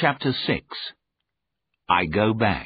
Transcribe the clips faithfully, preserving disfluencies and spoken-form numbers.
Chapter six. I Go Back.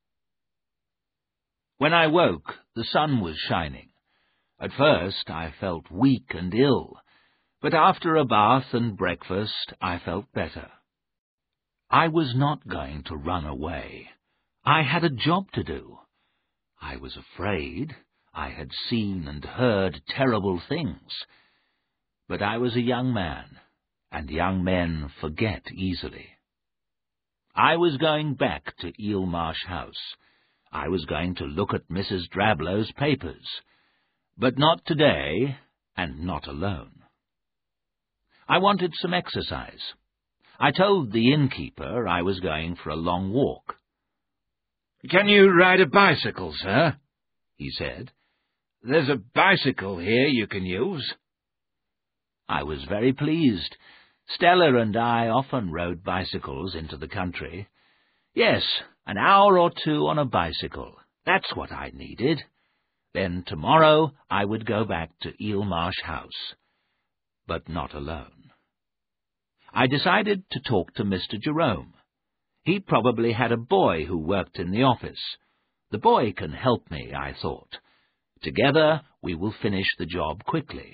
When I woke, the sun was shining. At first I felt weak and ill, but after a bath and breakfast I felt better. I was not going to run away. I had a job to do. I was afraid. I had seen and heard terrible things. But I was a young man, and young men forget easily. I was going back to Eel Marsh House. I was going to look at Missus Drablow's papers. But not today, and not alone. I wanted some exercise. I told the innkeeper I was going for a long walk. "Can you ride a bicycle, sir?" he said. "There's a bicycle here you can use." I was very pleased. Stella and I often rode bicycles into the country. Yes, an hour or two on a bicycle. That's what I needed. Then tomorrow I would go back to Eel Marsh House. But not alone. I decided to talk to Mister Jerome. He probably had a boy who worked in the office. The boy can help me, I thought. Together we will finish the job quickly.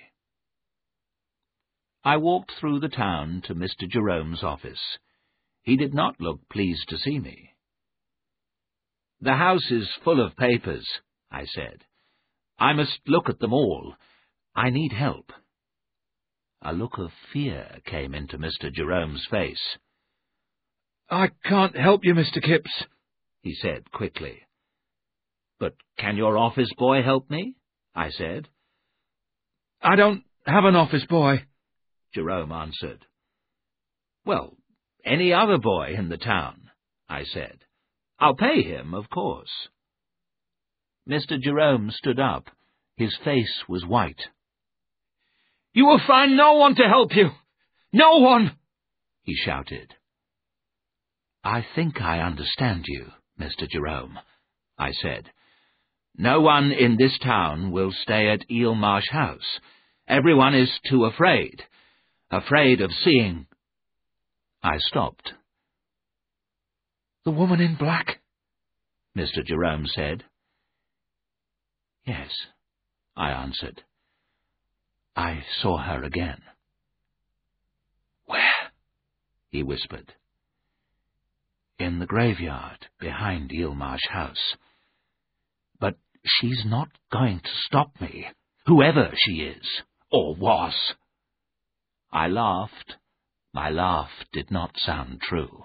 I walked through the town to Mister Jerome's office. He did not look pleased to see me. "The house is full of papers," I said. "I must look at them all. I need help." A look of fear came into Mister Jerome's face. "I can't help you, Mister Kipps," he said quickly. "But can your office boy help me?" I said. "I don't have an office boy," Jerome answered. "Well, any other boy in the town," I said. "I'll pay him, of course." Mister Jerome stood up. His face was white. "You will find no one to help you! No one!" he shouted. "I think I understand you, Mister Jerome," I said. "No one in this town will stay at Eel Marsh House. Everyone is too afraid. Afraid of seeing—" I stopped. "The woman in black?" Mister Jerome said. "Yes," I answered. "I saw her again." "Where?" he whispered. "In the graveyard behind Eel Marsh House. But she's not going to stop me, whoever she is, or was." I laughed. My laugh did not sound true.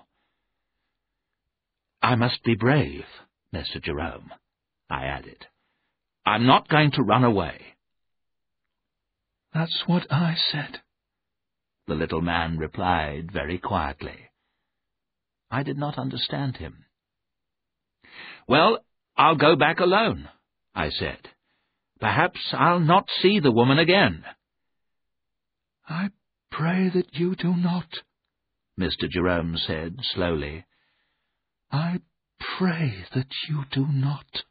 "I must be brave, Mister Jerome," I added. "I'm not going to run away." "That's what I said," the little man replied very quietly. I did not understand him. "Well, I'll go back alone," I said. "Perhaps I'll not see the woman again." "I pray that you do not," Mister Jerome said slowly. "I pray that you do not."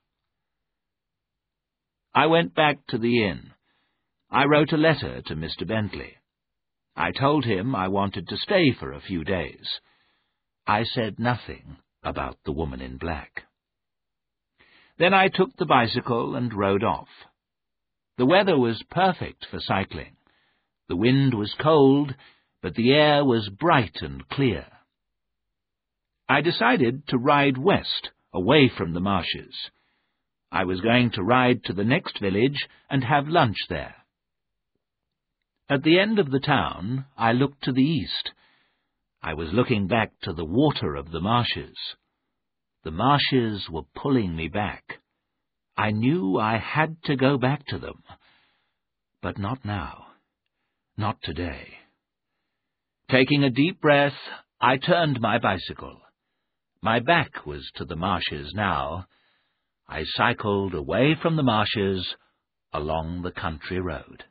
I went back to the inn. I wrote a letter to Mister Bentley. I told him I wanted to stay for a few days. I said nothing about the woman in black. Then I took the bicycle and rode off. The weather was perfect for cycling. The wind was cold, but the air was bright and clear. I decided to ride west, away from the marshes. I was going to ride to the next village and have lunch there. At the end of the town, I looked to the east. I was looking back to the water of the marshes. The marshes were pulling me back. I knew I had to go back to them. But not now. Not today. Taking a deep breath, I turned my bicycle. My back was to the marshes now. I cycled away from the marshes along the country road.